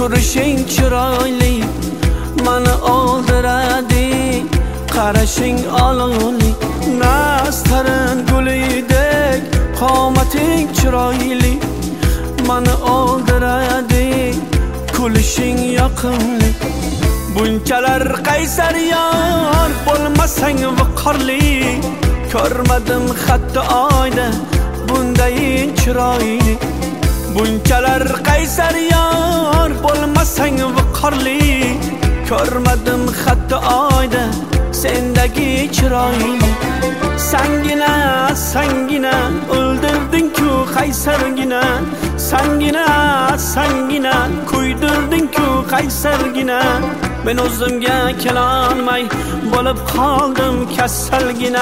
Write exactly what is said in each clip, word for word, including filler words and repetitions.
Turishing chiroyli mani oldiradi, qarashing olovli nastarin gulidek, qomating chiroyli mani oldiradi, kulishing yoqimli. Bunchalar qaysar yor bo'lmasang viqorli, ko'rmadim hatto oyda bundayin chiroyli. Bunchalar qaysar yor bo'lmasang viqorli, ko'rmadim hatto oyda sendagi chiroyli. Sangina sangina o'ldirding-ku qaysargina, sangina sangina kuydirding-ku qaysargina. Men o'zimga kela olmay bo'lib qoldim kasalgina.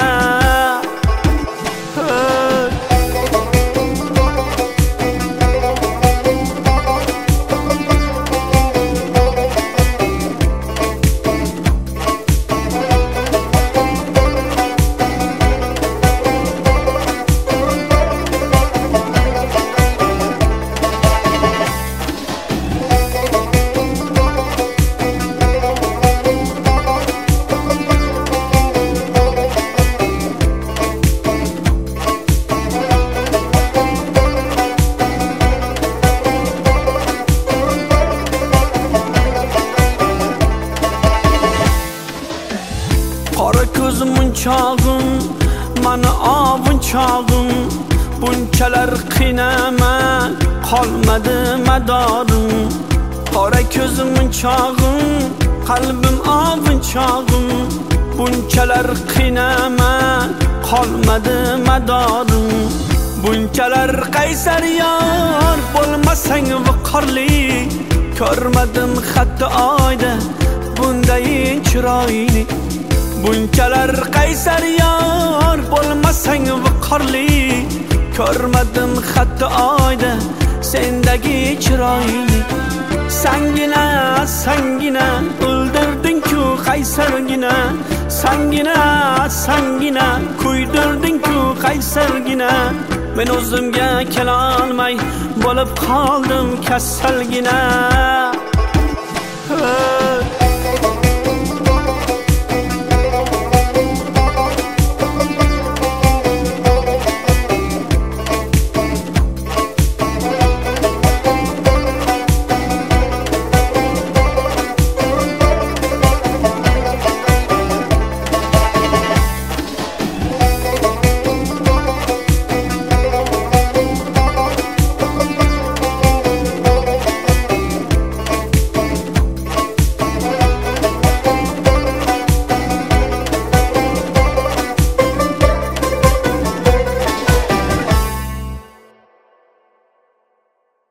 Qora ko'zim chog'im, mani ovun chog'im, bunchalar qiynama qolmadi madorim. Qora ko'zim chog'im, qalbim ovun chog'im, bunchalar qiynama qolmadi madorim. Bunchalar qaysar yor bo'lmasang viqorli, ko'rmadim hatto oyda bundayin chiroyli. Bunchalar qaysar yor bo'lmasang viqorli, ko'rmadim hatto oyda sendagi chiroyli. Sangina sangina o'ldirding-ku qaysargina, sangina sangina kuydirding-ku qaysargina. Men o'zimga kela olmay bo'lib qoldim kasalgina.